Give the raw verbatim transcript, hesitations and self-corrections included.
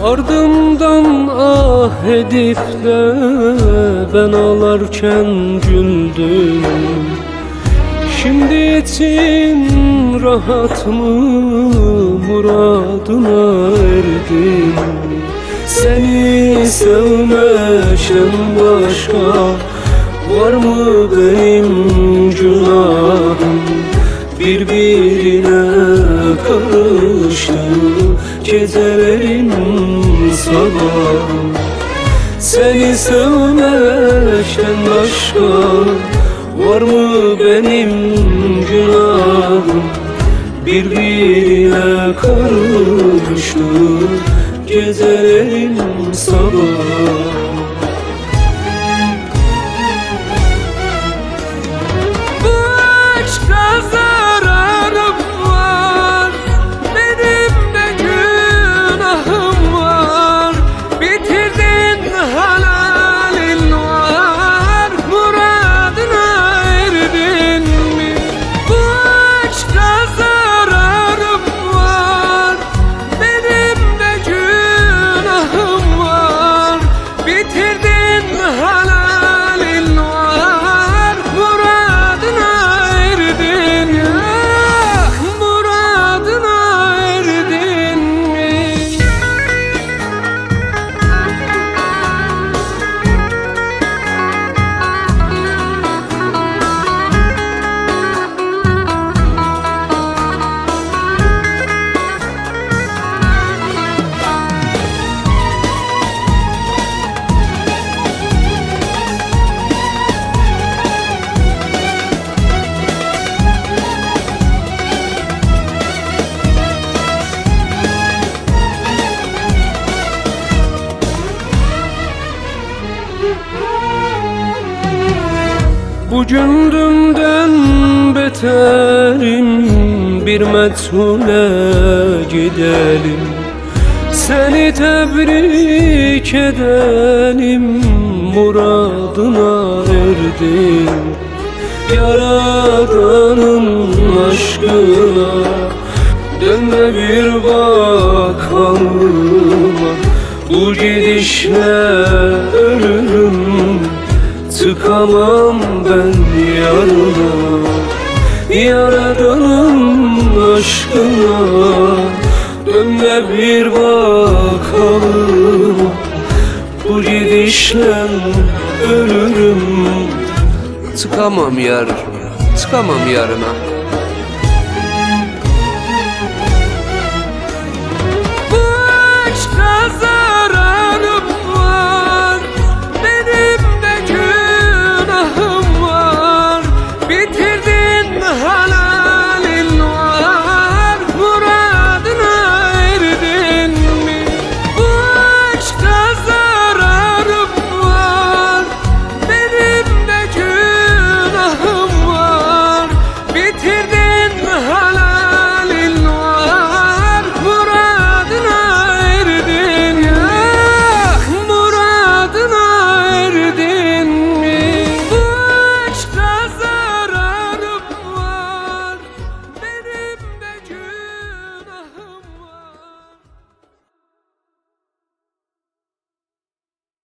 Ardımdan ah edip de ben ağlarken güldün. Şimdi için rahat mı, muradına erdin? Seni sevmeşten başka var mı benim günahım? Birbirine karıştı gecelerin sabahım. Seni sevmeşten başka var mı benim günahım? Birbirine karıştı gecelerin sabahı. Bugün dünden beterim, bir methule gidelim. Seni tebrik edelim, muradına erdin. Yaradanın aşkına dönme bir bakalım. Bu gidişle ölürüm, çıkamam ben yarına. Yaradanın aşkına dönme bir bakalım. Bu gidişle ölürüm, çıkamam yar, çıkamam yarına. Hala